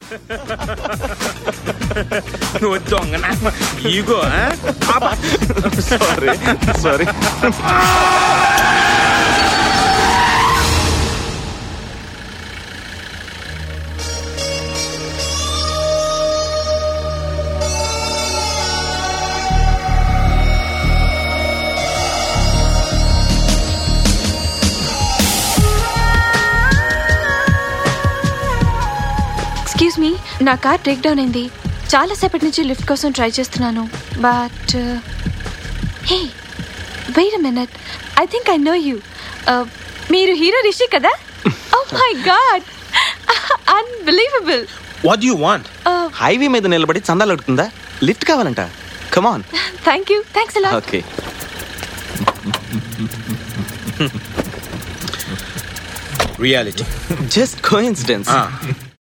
నువ్వు దొంగ ego. Sorry. Excuse me, నా కార్ బ్రేక్ డౌన్ అయింది. చాలా సేపటి నుంచి లిఫ్ట్ కోసం ట్రై చేస్తున్నాను. But hey, wait a minute, I think I know you. మీరు హీరో రిషి కదా? Oh my God, unbelievable. What you want? Highway మీద నిలబడి చందాలు అడుగుతుందా? లిఫ్ట్ కావాలంట. Come on. Thank you, thanks a lot. Okay. Reality just coincidence.